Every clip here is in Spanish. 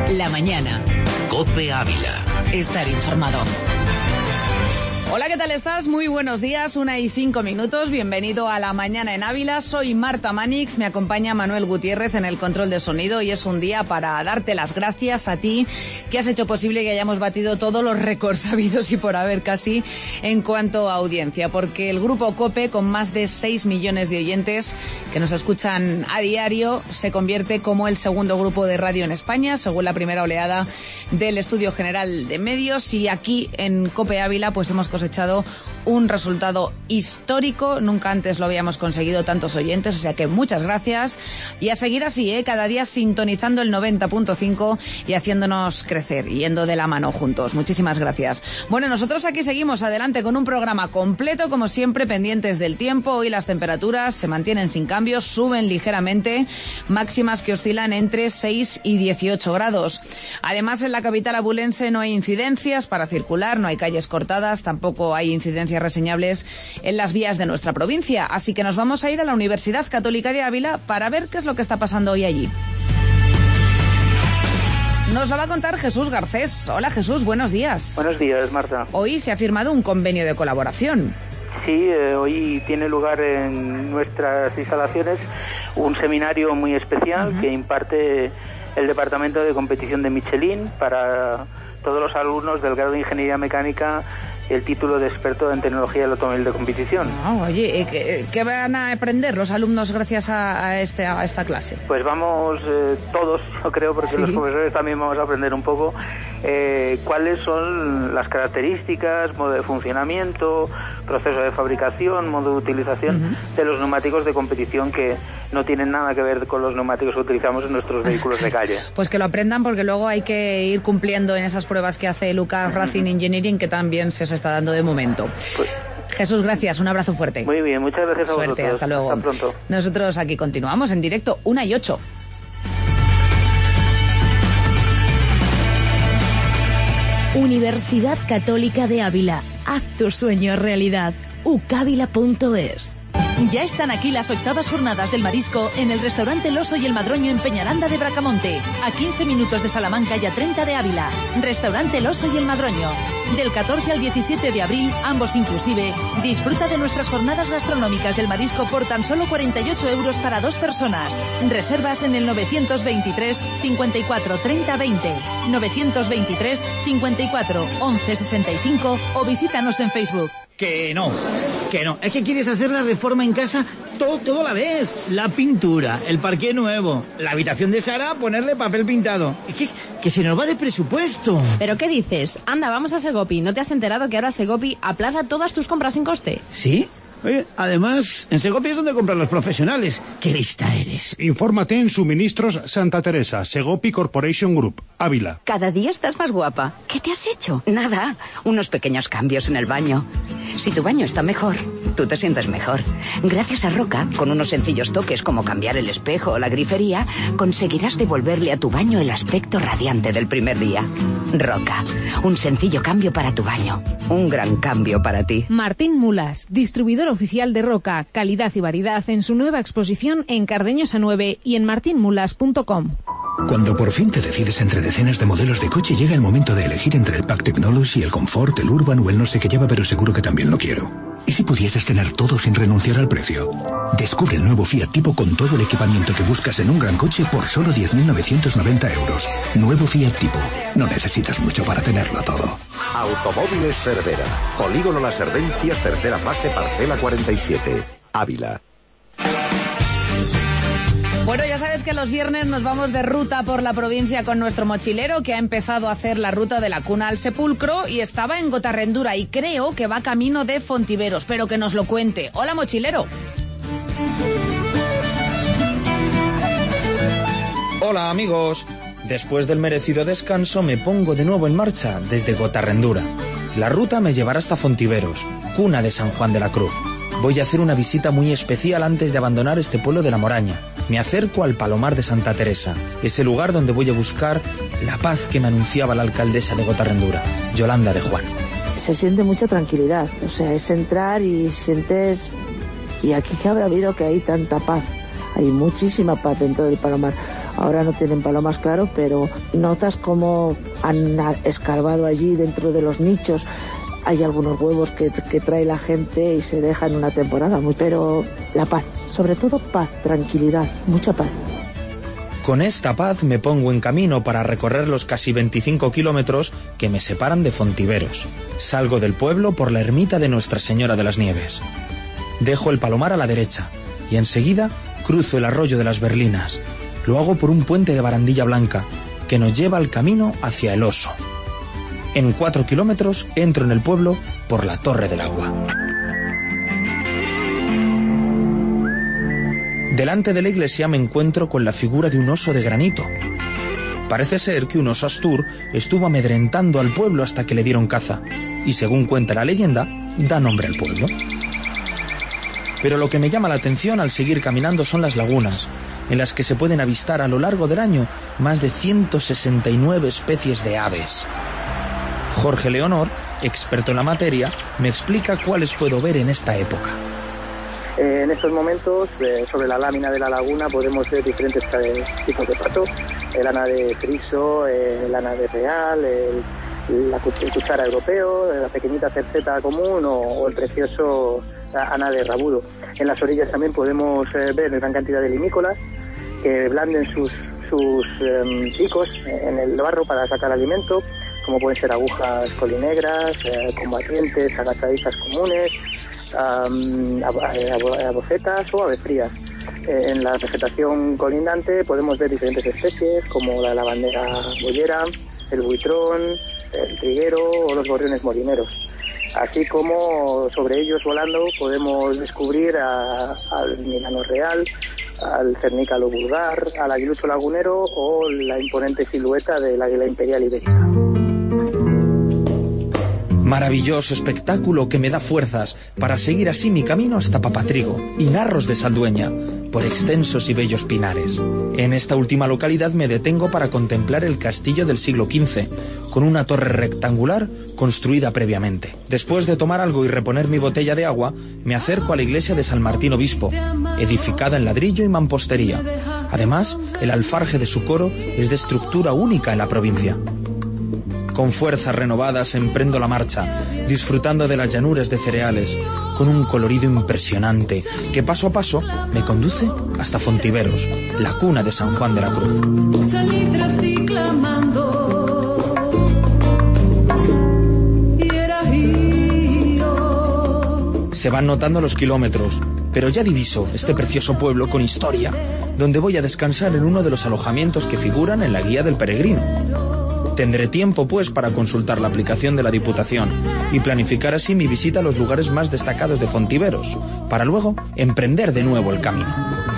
La mañana. COPE Ávila. Estar informado. Hola, ¿qué tal estás? Muy buenos días, 1:05. Bienvenido a La Mañana en Ávila. Soy Marta Manix, me acompaña Manuel Gutiérrez en el control de sonido y es un día para darte las gracias a ti que has hecho posible que hayamos batido todos los récords habidos y por haber casi en cuanto a audiencia, porque el grupo COPE, con más de 6 millones de oyentes que nos escuchan a diario, se convierte como el segundo grupo de radio en España, según la primera oleada del Estudio General de Medios, y aquí en COPE Ávila pues hemos cosechado un resultado histórico. Nunca antes lo habíamos conseguido tantos oyentes, o sea que muchas gracias y a seguir así, cada día sintonizando el 90.5 y haciéndonos crecer, yendo de la mano juntos. Muchísimas gracias. Bueno, nosotros aquí seguimos adelante con un programa completo, como siempre, pendientes del tiempo. Hoy las temperaturas se mantienen sin cambios, suben ligeramente, máximas que oscilan entre 6 y 18 grados. Además, en la capital abulense no hay incidencias para circular, no hay calles cortadas, tampoco hay incidencias reseñables en las vías de nuestra provincia. Así que nos vamos a ir a la Universidad Católica de Ávila para ver qué es lo que está pasando hoy allí. Nos lo va a contar Jesús Garcés. Hola Jesús, buenos días. Buenos días, Marta. Hoy se ha firmado un convenio de colaboración. Sí, hoy tiene lugar en nuestras instalaciones un seminario muy especial que imparte el Departamento de Competición de Michelin para todos los alumnos del grado de Ingeniería Mecánica, el título de experto en tecnología del automóvil de competición. Oye, ¿qué van a aprender los alumnos gracias a esta clase? Pues vamos todos, yo creo, porque los profesores también vamos a aprender un poco cuáles son las características, modo de funcionamiento, proceso de fabricación, modo de utilización de los neumáticos de competición, que no tienen nada que ver con los neumáticos que utilizamos en nuestros vehículos de calle. Pues que lo aprendan, porque luego hay que ir cumpliendo en esas pruebas que hace Lucas Racing Engineering, que también se os está dando de momento. Pues, Jesús, gracias, un abrazo fuerte. Muy bien, muchas gracias a vosotros. Suerte, hasta luego. Hasta pronto. Nosotros aquí continuamos en directo, 1:08. Universidad Católica de Ávila. Haz tu sueño realidad. ucavila.es. Ya están aquí las 8ª jornadas del marisco en el restaurante El Oso y el Madroño en Peñaranda de Bracamonte, a 15 minutos de Salamanca y a 30 de Ávila. Restaurante El Oso y el Madroño. Del 14 al 17 de abril, ambos inclusive, disfruta de nuestras jornadas gastronómicas del marisco por tan solo 48 euros para 2 personas. Reservas en el 923 54 30 20, 923 54 11 65 o visítanos en Facebook. Que no. Es que quieres hacer la reforma en casa todo a la vez. La pintura, el parqué nuevo, la habitación de Sara, ponerle papel pintado. Es que se nos va de presupuesto. ¿Pero qué dices? Anda, vamos a Segopi. ¿No te has enterado que ahora Segopi aplaza todas tus compras sin coste? ¿Sí? Oye, además, en Segopi es donde compran los profesionales. ¡Qué lista eres! Infórmate en Suministros Santa Teresa, Segopi Corporation Group, Ávila. Cada día estás más guapa. ¿Qué te has hecho? Nada, unos pequeños cambios en el baño. Si tu baño está mejor, tú te sientes mejor. Gracias a Roca, con unos sencillos toques como cambiar el espejo o la grifería, conseguirás devolverle a tu baño el aspecto radiante del primer día. Roca, un sencillo cambio para tu baño. Un gran cambio para ti. Martín Mulas, distribuidor oficial de Roca, calidad y variedad en su nueva exposición en Cardeñosa 9 y en martinmulas.com. Cuando por fin te decides entre decenas de modelos de coche, llega el momento de elegir entre el Pack Technology, el Comfort, el Urban o el no sé qué lleva, pero seguro que también lo quiero. ¿Y si pudieses tener todo sin renunciar al precio? Descubre el nuevo Fiat Tipo con todo el equipamiento que buscas en un gran coche por solo 10.990 euros. Nuevo Fiat Tipo. No necesitas mucho para tenerlo todo. Automóviles Cervera. Polígono Las Herdencias, tercera fase, parcela 47. Ávila. Bueno, ya sabes que los viernes nos vamos de ruta por la provincia con nuestro mochilero, que ha empezado a hacer la ruta de la cuna al sepulcro y estaba en Gotarrendura y creo que va camino de Fontiveros, pero que nos lo cuente. Hola, mochilero. Hola, amigos. Después del merecido descanso me pongo de nuevo en marcha desde Gotarrendura. La ruta me llevará hasta Fontiveros, cuna de San Juan de la Cruz. Voy a hacer una visita muy especial antes de abandonar este pueblo de la Moraña. Me acerco al Palomar de Santa Teresa, ese lugar donde voy a buscar la paz que me anunciaba la alcaldesa de Gotarrendura, Yolanda de Juan. Se siente mucha tranquilidad, o sea, es entrar y sientes... ¿Y aquí qué habrá habido que hay tanta paz? Hay muchísima paz dentro del palomar. Ahora no tienen palomas, claro, pero notas cómo han escarbado allí dentro de los nichos. Hay algunos huevos que trae la gente y se dejan una temporada, pero la paz, sobre todo paz, tranquilidad, mucha paz. Con esta paz me pongo en camino para recorrer los casi 25 kilómetros que me separan de Fontiveros. Salgo del pueblo por la ermita de Nuestra Señora de las Nieves. Dejo el palomar a la derecha y enseguida cruzo el arroyo de las Berlinas. Lo hago por un puente de barandilla blanca que nos lleva al camino hacia el Oso. En 4 kilómetros entro en el pueblo por la Torre del Agua. Delante de la iglesia me encuentro con la figura de un oso de granito. Parece ser que un oso astur estuvo amedrentando al pueblo hasta que le dieron caza, y según cuenta la leyenda, da nombre al pueblo. Pero lo que me llama la atención al seguir caminando son las lagunas, en las que se pueden avistar a lo largo del año más de 169 especies de aves. Jorge Leonor, experto en la materia, me explica cuáles puedo ver en esta época. En estos momentos, sobre la lámina de la laguna, podemos ver diferentes tipos de pato: el ana de friso, el ana de real, el cuchara europeo, la pequeñita cerceta común o el precioso ana de rabudo. En las orillas también podemos ver gran cantidad de limícolas que blanden sus picos en el barro para sacar alimento, como pueden ser agujas colinegras, combatientes, agachadizas comunes, abocetas o aves frías. En la vegetación colindante podemos ver diferentes especies como la lavandera boyera, el buitrón, el triguero o los gorriones molineros. Así como sobre ellos volando podemos descubrir al milano real, al cernícalo vulgar, al aguilucho lagunero o la imponente silueta del águila imperial ibérica. Maravilloso espectáculo que me da fuerzas para seguir así mi camino hasta Papatrigo y Narros de Saldueña, por extensos y bellos pinares. En esta última localidad me detengo para contemplar el castillo del siglo XV, con una torre rectangular construida previamente. Después de tomar algo y reponer mi botella de agua, me acerco a la iglesia de San Martín Obispo, edificada en ladrillo y mampostería. Además, el alfarje de su coro es de estructura única en la provincia. Con fuerzas renovadas emprendo la marcha, disfrutando de las llanuras de cereales, con un colorido impresionante que paso a paso me conduce hasta Fontiveros, la cuna de San Juan de la Cruz. Salí tras ti clamando, y era yo. Se van notando los kilómetros, pero ya diviso este precioso pueblo con historia, donde voy a descansar en uno de los alojamientos que figuran en la guía del peregrino. Tendré tiempo, pues, para consultar la aplicación de la Diputación y planificar así mi visita a los lugares más destacados de Fontiveros, para luego emprender de nuevo el camino.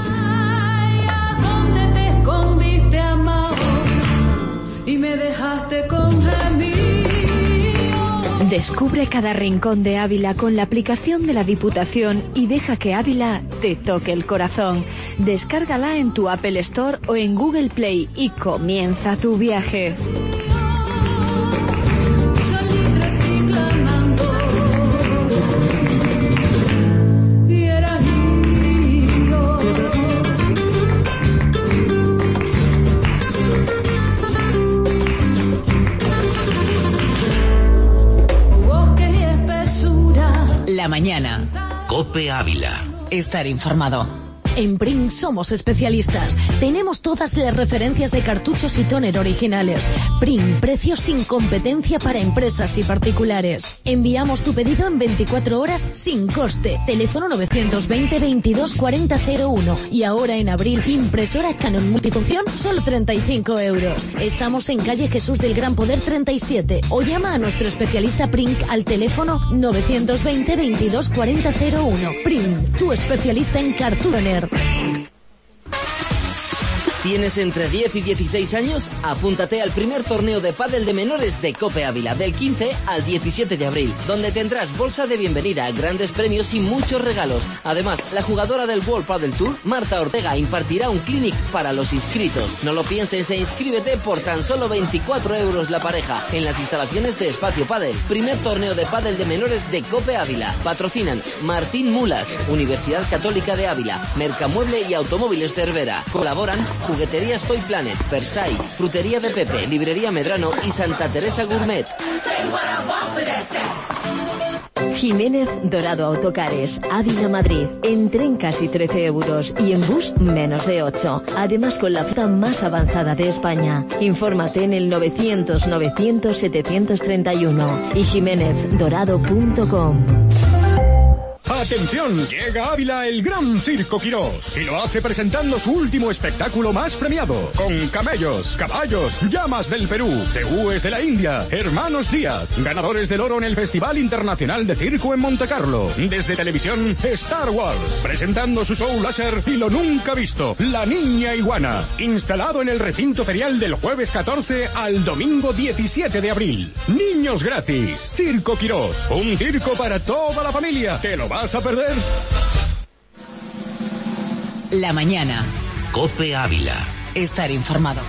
¿Dónde te escondiste, amado? Y me dejaste con gemido. Descubre cada rincón de Ávila con la aplicación de la Diputación y deja que Ávila te toque el corazón. Descárgala en tu Apple Store o en Google Play y comienza tu viaje. La mañana. COPE Ávila. Estar informado. En Pring somos especialistas. Tenemos todas las referencias de cartuchos y tóner originales. Pring, precios sin competencia para empresas y particulares. Enviamos tu pedido en 24 horas sin coste. Teléfono 920 22 40 01. Y ahora en abril, impresora Canon multifunción, solo 35 euros. Estamos en calle Jesús del Gran Poder 37. O llama a nuestro especialista Pring al teléfono 920 22 40 01. Pring, tu especialista en cartucho. ¿Tienes entre 10 y 16 años? Apúntate al primer torneo de pádel de menores de Cope Ávila del 15 al 17 de abril, donde tendrás bolsa de bienvenida, grandes premios y muchos regalos. Además, la jugadora del World Padel Tour, Marta Ortega, impartirá un clinic para los inscritos. No lo pienses e inscríbete por tan solo 24 euros la pareja en las instalaciones de Espacio Padel. Primer torneo de pádel de menores de Cope Ávila. Patrocinan Martín Mulas, Universidad Católica de Ávila, Mercamueble y Automóviles Cervera. Colaboran Jugueterías Toy Planet, Persai, Frutería de Pepe, Librería Medrano y Santa Teresa Gourmet. Jiménez Dorado Autocares, Ávila, Madrid. En tren casi 13 euros y en bus menos de 8. Además con la flota más avanzada de España. Infórmate en el 900 900 731 y jiménezdorado.com. ¡Atención! Llega a Ávila el Gran Circo Quirós y lo hace presentando su último espectáculo más premiado, con camellos, caballos, llamas del Perú, cebúes de la India, hermanos Díaz, ganadores del oro en el Festival Internacional de Circo en Montecarlo. Desde televisión, Star Wars, presentando su show láser y lo nunca visto, La Niña Iguana, instalado en el recinto ferial del jueves 14 al domingo 17 de abril. Niños gratis. Circo Quirós, un circo para toda la familia. ¿Te lo vas a perder? La mañana. Cope Ávila. Estar informado.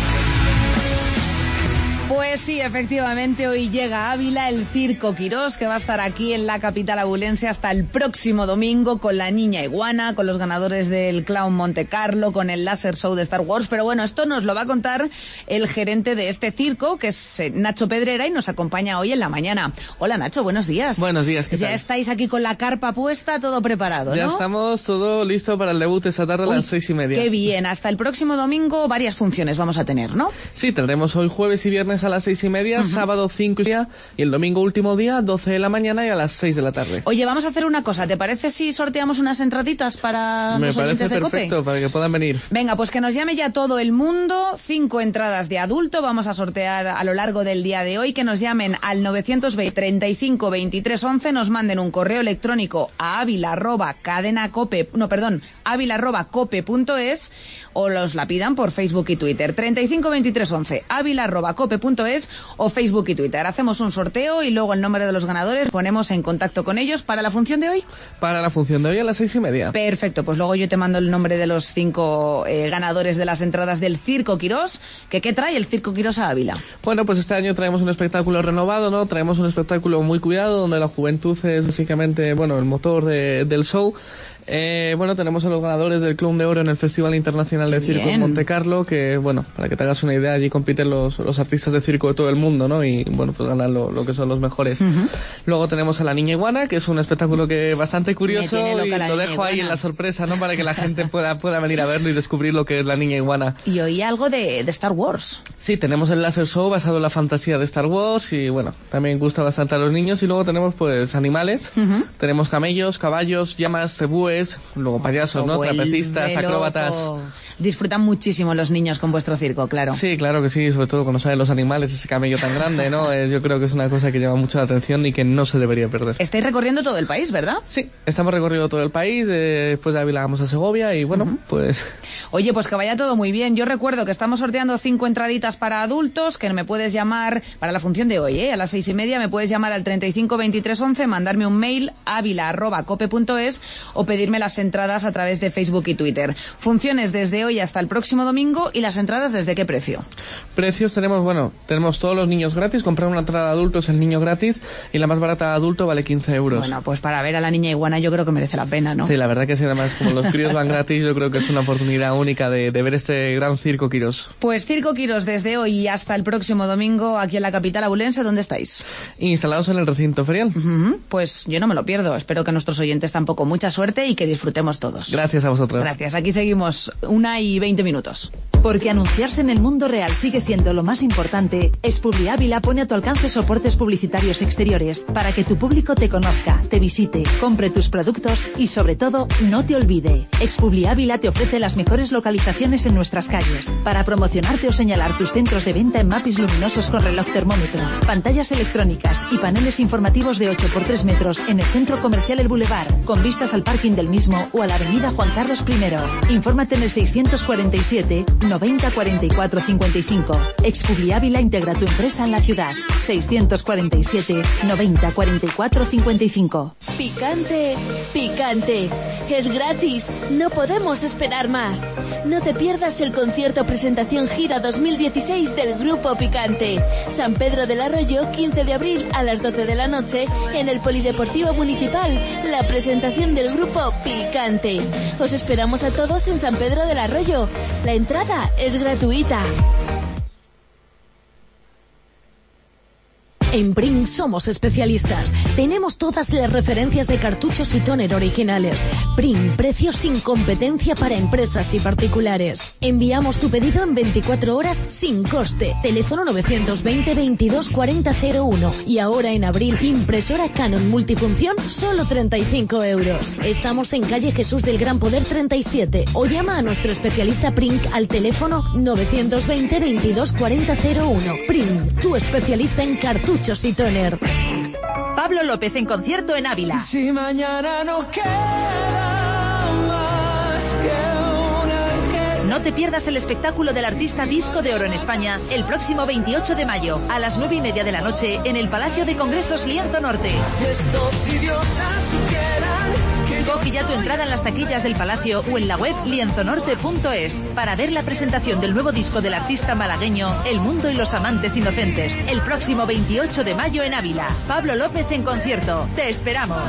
Pues sí, efectivamente, hoy llega a Ávila el Circo Quirós, que va a estar aquí en la capital abulense hasta el próximo domingo con la Niña Iguana, con los ganadores del Clown Monte Carlo, con el Laser Show de Star Wars. Pero bueno, esto nos lo va a contar el gerente de este circo, que es Nacho Pedrera, y nos acompaña hoy en la mañana. Hola Nacho, buenos días. Buenos días, ¿qué tal? Ya estáis aquí con la carpa puesta, todo preparado, ¿no? Ya estamos todo listo para el debut esta tarde a las 6:30. Qué bien, hasta el próximo domingo varias funciones vamos a tener, ¿no? Sí, tendremos hoy jueves y viernes a las 6:30, sábado 5 y el domingo último día 12 de la mañana y a las 6 de la tarde. Oye, vamos a hacer una cosa, ¿te parece si sorteamos unas entraditas para los oyentes de Cope? Me parece perfecto, para que puedan venir. Venga, pues que nos llame ya todo el mundo, 5 entradas de adulto, vamos a sortear a lo largo del día de hoy, que nos llamen al 920 35 23 11, nos manden un correo electrónico a avila@cope.es o los la pidan por Facebook y Twitter. 35 23 11, avila@cope.es o Facebook y Twitter. Hacemos un sorteo y luego el nombre de los ganadores ponemos en contacto con ellos para la función de hoy. Para la función de hoy a las 6:30. Perfecto, pues luego yo te mando el nombre de los 5 ganadores de las entradas del Circo Quirós. ¿Qué trae el Circo Quirós a Ávila? Bueno, pues este año traemos un espectáculo renovado, ¿no? Traemos un espectáculo muy cuidado, donde la juventud es básicamente, bueno, el motor del show. Bueno, tenemos a los ganadores del Clown de Oro en el Festival Internacional de Circo en Monte Carlo, que, bueno, para que te hagas una idea, allí compiten los artistas de circo de todo el mundo, ¿no? Y, bueno, pues ganan lo que son los mejores. Luego tenemos a la Niña Iguana, que es un espectáculo que bastante curioso, y lo dejo ahí en la sorpresa, ¿no? Para que la gente pueda venir a verlo y descubrir lo que es la Niña Iguana. Y oí algo de Star Wars. Sí, tenemos el Laser Show basado en la fantasía de Star Wars y, bueno, también gusta bastante a los niños. Y luego tenemos, pues, animales. Tenemos camellos, caballos, llamas, cebúes, luego payasos, ¿no? Trapecistas, acróbatas. Disfrutan muchísimo los niños con vuestro circo, claro. Sí, claro que sí, sobre todo cuando salen los animales, ese camello tan grande, ¿no? Yo creo que es una cosa que llama mucho la atención y que no se debería perder. Estáis recorriendo todo el país, ¿verdad? Sí, estamos recorriendo todo el país, después de Ávila vamos a Segovia y, bueno, pues... Oye, pues que vaya todo muy bien. Yo recuerdo que estamos sorteando 5 entraditas para adultos, que me puedes llamar para la función de hoy, a las 6:30, me puedes llamar al 35 23 11, mandarme un mail avila@cope.es o pedirme las entradas a través de Facebook y Twitter. Funciones desde hoy hasta el próximo domingo, y las entradas ¿desde qué precio? Precios tenemos todos los niños gratis, comprar una entrada de adulto es el niño gratis y la más barata de adulto vale 15 euros. Bueno, pues para ver a la Niña Iguana yo creo que merece la pena, ¿no? Sí, la verdad que sí, además como los críos van gratis, yo creo que es una oportunidad única de ver este gran Circo Quirós. Pues Circo Quirós desde hoy hasta el próximo domingo aquí en la capital abulense. ¿Dónde estáis? Instalados en el recinto ferial. Pues yo no me lo pierdo, espero que nuestros oyentes tampoco. Mucha suerte y que disfrutemos todos. Gracias a vosotros. Gracias, aquí seguimos 1:20 minutos. Porque anunciarse en el mundo real sigue siendo lo más importante, Expubli Ávila pone a tu alcance soportes publicitarios exteriores para que tu público te conozca, te visite, compre tus productos y sobre todo no te olvide. Expubli Ávila te ofrece las mejores localizaciones en nuestras calles para promocionarte o señalar tus centros de venta en mapis luminosos con reloj termómetro, pantallas electrónicas y paneles informativos de 8x3 metros en el Centro Comercial El Boulevard, con vistas al parking del mismo o a la avenida Juan Carlos I. Infórmate en el 647 90 44 55. Expubli Ávila integra tu empresa en la ciudad. 647 90 44 55. Picante, picante. Es gratis. No podemos esperar más. No te pierdas el concierto presentación gira 2016 del Grupo Picante. San Pedro del Arroyo, 15 de abril a las 12 de la noche en el Polideportivo Municipal. La presentación del Grupo Picante. Os esperamos a todos en San Pedro del Arroyo. La entrada es gratuita. En Pring somos especialistas. Tenemos todas las referencias de cartuchos y tóner originales. Pring, precios sin competencia para empresas y particulares. Enviamos tu pedido en 24 horas sin coste. Teléfono 920 22 40 01. Y ahora en abril, impresora Canon multifunción, solo 35 euros. Estamos en calle Jesús del Gran Poder 37. O llama a nuestro especialista Pring al teléfono 920 22 40 01. Pring, tu especialista en cartuchos y tóner. Pablo López en concierto en Ávila. Si mañana nos queda más que un ángel. No te pierdas el espectáculo del artista Disco de Oro en España el próximo 28 de mayo a las 9:30 de la noche en el Palacio de Congresos Lienzo Norte. Si estos idiotas supieran. Coge ya tu entrada en las taquillas del Palacio o en la web lienzonorte.es para ver la presentación del nuevo disco del artista malagueño El Mundo y los Amantes Inocentes el próximo 28 de mayo en Ávila. Pablo López en concierto. Te esperamos.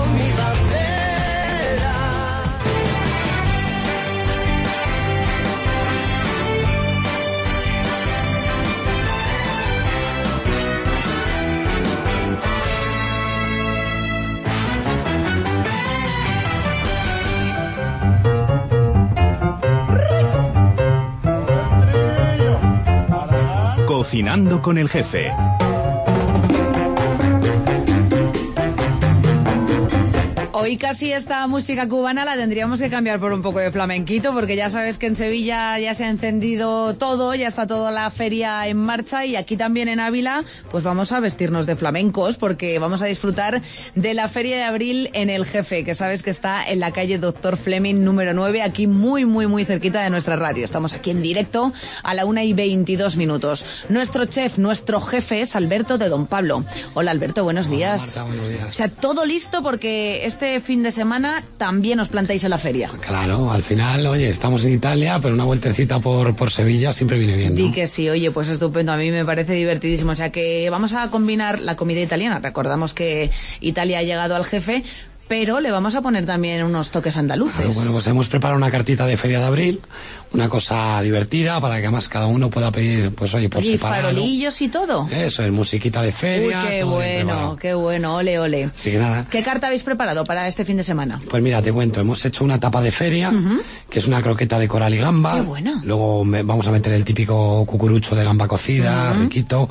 Cocinando con el Jefe. Hoy casi esta música cubana la tendríamos que cambiar por un poco de flamenquito, porque ya sabes que en Sevilla ya se ha encendido todo, ya está toda la feria en marcha, y aquí también en Ávila pues vamos a vestirnos de flamencos, porque vamos a disfrutar de la Feria de Abril en El Jefe, que sabes que está en la calle Doctor Fleming número 9, aquí muy cerquita de nuestra radio. Estamos aquí en directo a la 1:22. Nuestro chef, nuestro jefe es Alberto de Don Pablo. Hola Alberto, buenos días. Hola, Marta, buenos días. O sea, todo listo porque este fin de semana también os plantáis en la feria. Claro, al final, oye, estamos en Italia, pero una vueltecita por Sevilla siempre viene bien, ¿no? Di que sí, oye, pues estupendo, a mí me parece divertidísimo. O sea que vamos a combinar la comida italiana. Recordamos que Italia ha llegado al Jefe, pero le vamos a poner también unos toques andaluces. Claro, bueno, pues hemos preparado una cartita de Feria de Abril, una cosa divertida para que además cada uno pueda pedir, pues oye, por separado. ¿Y farolillos y todo? Eso, es musiquita de feria. Uy, qué bueno, ole. Así que nada. ¿Qué carta habéis preparado para este fin de semana? Pues mira, te cuento, hemos hecho una tapa de feria, que es una croqueta de coral y gamba. Qué buena. Luego vamos a meter el típico cucurucho de gamba cocida, riquito.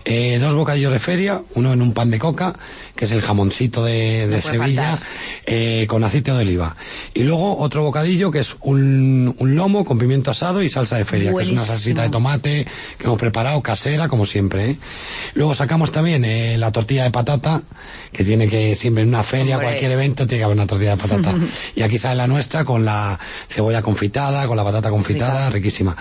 2 bocadillos de feria, uno en un pan de coca, que es el jamoncito de Sevilla, con aceite de oliva. Y luego otro bocadillo que es un lomo con pimiento asado y salsa de feria. Buenísimo. Que es una salsita de tomate que hemos preparado, casera, como siempre, ¿eh? Luego sacamos también la tortilla de patata, que tiene que siempre en una feria, cualquier evento, tiene que haber una tortilla de patata. Y aquí sale la nuestra con la cebolla confitada, con la patata confitada, riquísima.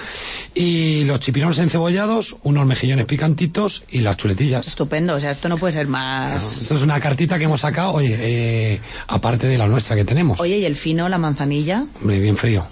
Y los chipirones encebollados, unos mejillones picantitos y las chuletillas. Estupendo, o sea, esto no puede ser más... Claro, esto es una cartita que hemos sacado, oye, aparte de la nuestra que tenemos. Oye, ¿y el fino, la manzanilla? Hombre, bien frío.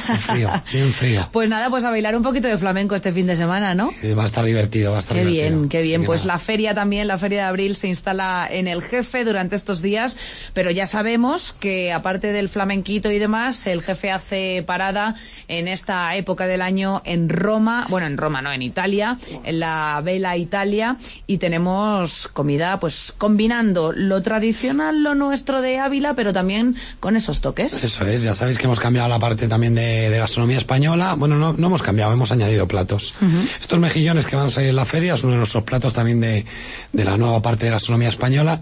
Bien frío. Pues nada, pues a bailar un poquito de flamenco este fin de semana, ¿no? Va a estar divertido, va a estar divertido. Qué bien. Sí, pues la feria también, la Feria de Abril se instala en El Jefe durante estos días, pero ya sabemos que aparte del flamenquito y demás, El Jefe hace parada en esta época del año en Roma, bueno, en Roma no, en Italia, en la Bella Italia, y tenemos comida pues combinando lo tradicional, lo nuestro de de Ávila, pero también con esos toques. Eso es, ya sabéis que hemos cambiado la parte también de gastronomía española. Bueno, no hemos cambiado, hemos añadido platos. Estos mejillones que van a salir en la feria es uno de nuestros platos también de la nueva parte de gastronomía española.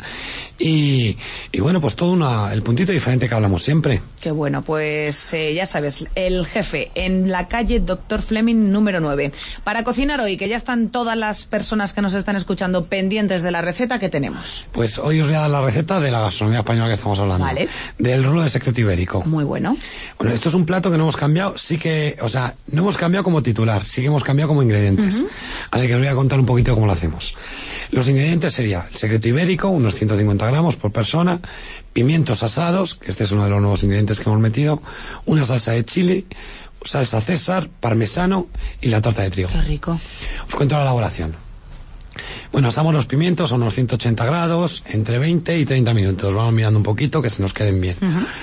Y bueno, pues todo el puntito diferente que hablamos siempre. Qué bueno, pues ya sabes, El Jefe, en la calle Dr. Fleming número 9. Para cocinar hoy, que ya están todas las personas que nos están escuchando pendientes de la receta que tenemos. Pues hoy os voy a dar la receta de la gastronomía española que estamos hablando. Vale. Del rulo de secreto ibérico. Muy bueno. Bueno, esto es un plato que no hemos cambiado, no hemos cambiado como titular, sí que hemos cambiado como ingredientes. Así que os voy a contar un poquito cómo lo hacemos. Los ingredientes sería el secreto ibérico, unos 150 gramos por persona, pimientos asados, que este es uno de los nuevos ingredientes que hemos metido, una salsa de chile, salsa César, parmesano y la torta de trigo. Qué rico. Os cuento la elaboración. Bueno, asamos los pimientos a unos 180 grados, entre 20 y 30 minutos. Vamos mirando un poquito que se nos queden bien.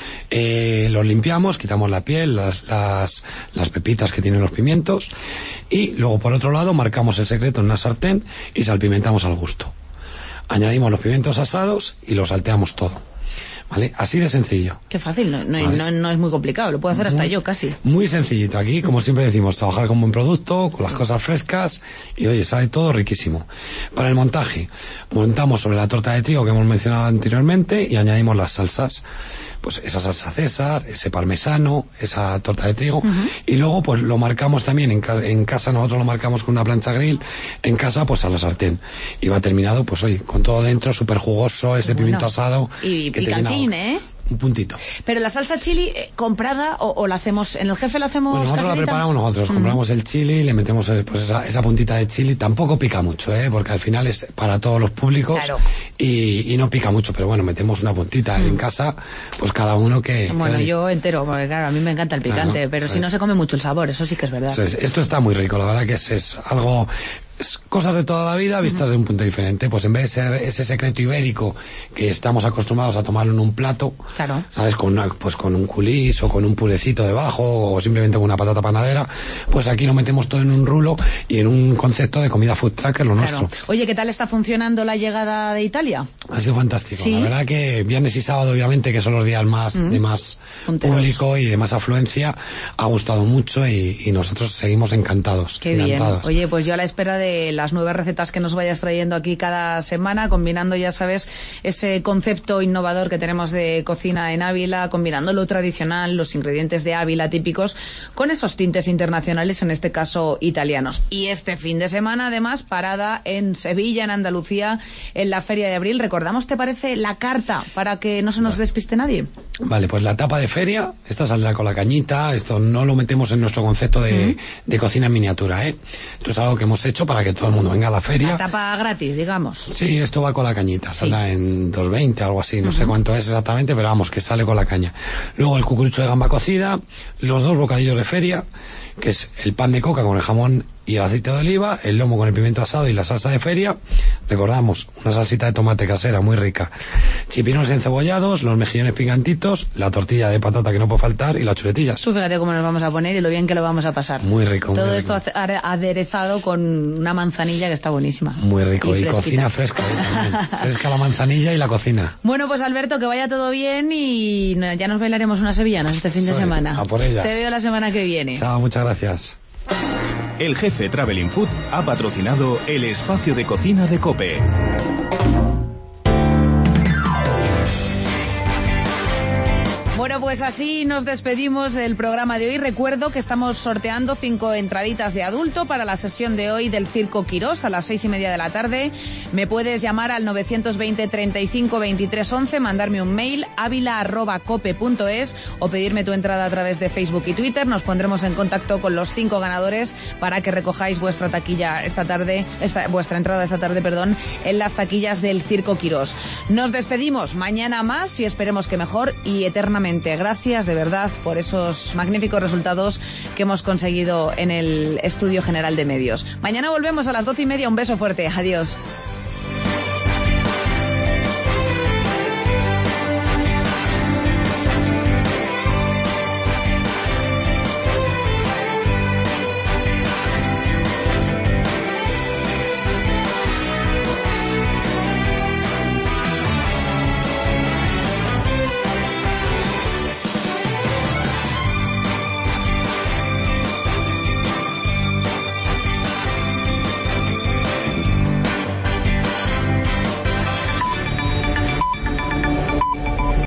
Los limpiamos, quitamos la piel, las pepitas que tienen los pimientos, y luego por otro lado marcamos el secreto en una sartén y salpimentamos al gusto. Añadimos los pimientos asados y los salteamos todo. ¿Vale? Así de sencillo. Qué fácil, no es muy complicado, lo puedo hacer hasta yo casi. Muy sencillito. Aquí, como siempre decimos, trabajar con buen producto, con las cosas frescas, y oye, sale todo riquísimo. Para el montaje, montamos sobre la torta de trigo que hemos mencionado anteriormente y añadimos las salsas. Pues esa salsa César, ese parmesano, esa torta de trigo, y luego pues lo marcamos también en casa, nosotros lo marcamos con una plancha grill, en casa pues a la sartén, y va terminado pues hoy con todo dentro, súper jugoso, ese pimiento asado y picantín, un puntito. Pero la salsa chili comprada o la hacemos, en El Jefe la hacemos nosotros caserita. La preparamos nosotros, compramos el chili y le metemos pues esa puntita de chili, tampoco pica mucho, porque al final es para todos los públicos. Claro. y no pica mucho, pero bueno, metemos una puntita en casa, pues cada uno que... Bueno, yo entero, porque claro, a mí me encanta el picante, claro, pero si no se come mucho el sabor, eso sí que es verdad. Esto está muy rico, la verdad que es algo... cosas de toda la vida vistas de un punto diferente. Pues en vez de ser ese secreto ibérico que estamos acostumbrados a tomarlo en un plato, claro, ¿sabes? Con un culís o con un purecito debajo o simplemente con una patata panadera, pues aquí lo metemos todo en un rulo y en un concepto de comida food truck, que es lo nuestro. Oye, ¿qué tal está funcionando la llegada de Italia? Ha sido fantástico. ¿Sí? La verdad que viernes y sábado, obviamente, que son los días de más punteros, público y de más afluencia, ha gustado mucho y nosotros seguimos encantados. Qué encantados. bien. Oye, pues yo a la espera de las nuevas recetas que nos vayas trayendo aquí cada semana, combinando, ya sabes, ese concepto innovador que tenemos de cocina en Ávila, combinando lo tradicional, los ingredientes de Ávila típicos, con esos tintes internacionales, en este caso italianos. Y este fin de semana, además, parada en Sevilla, en Andalucía, en la Feria de Abril. Recordamos, ¿te parece la carta para que no se nos despiste nadie? Vale, pues la tapa de feria, esta saldrá con la cañita, esto no lo metemos en nuestro concepto de cocina en miniatura, Esto es algo que hemos hecho para que todo el mundo venga a la feria. La tapa gratis, digamos. Sí, esto va con la cañita, saldrá en 2,20, algo así, no sé cuánto es exactamente, pero vamos, que sale con la caña. Luego el cucurucho de gamba cocida, los 2 bocadillos de feria, que es el pan de coca con el jamón y el aceite de oliva, el lomo con el pimiento asado y la salsa de feria. Recordamos, una salsita de tomate casera muy rica, chipinones encebollados, los mejillones picantitos, la tortilla de patata que no puede faltar y las chuletillas. Tú fíjate cómo nos vamos a poner y lo bien que lo vamos a pasar. Muy rico. Todo muy esto rico. aderezado con una manzanilla que está buenísima. Muy rico y fresquita. cocina fresca. Fresca la manzanilla y la cocina. Bueno, pues Alberto, que vaya todo bien y ya nos bailaremos unas sevillanas este fin de semana. A por ellas. Te veo la semana que viene. Chao, muchas gracias. El Jefe Traveling Food ha patrocinado el espacio de cocina de COPE. Bueno, pues así nos despedimos del programa de hoy. Recuerdo que estamos sorteando 5 entraditas de adulto para la sesión de hoy del Circo Quirós a las 6:30 de la tarde. Me puedes llamar al 920 35 23 11, mandarme un mail avila@cope.es o pedirme tu entrada a través de Facebook y Twitter. Nos pondremos en contacto con los 5 ganadores para que recojáis vuestra taquilla vuestra entrada esta tarde, en las taquillas del Circo Quirós. Nos despedimos mañana más y esperemos que mejor y eternamente. Gracias de verdad por esos magníficos resultados que hemos conseguido en el Estudio General de Medios. Mañana volvemos a las 12:30. Un beso fuerte. Adiós.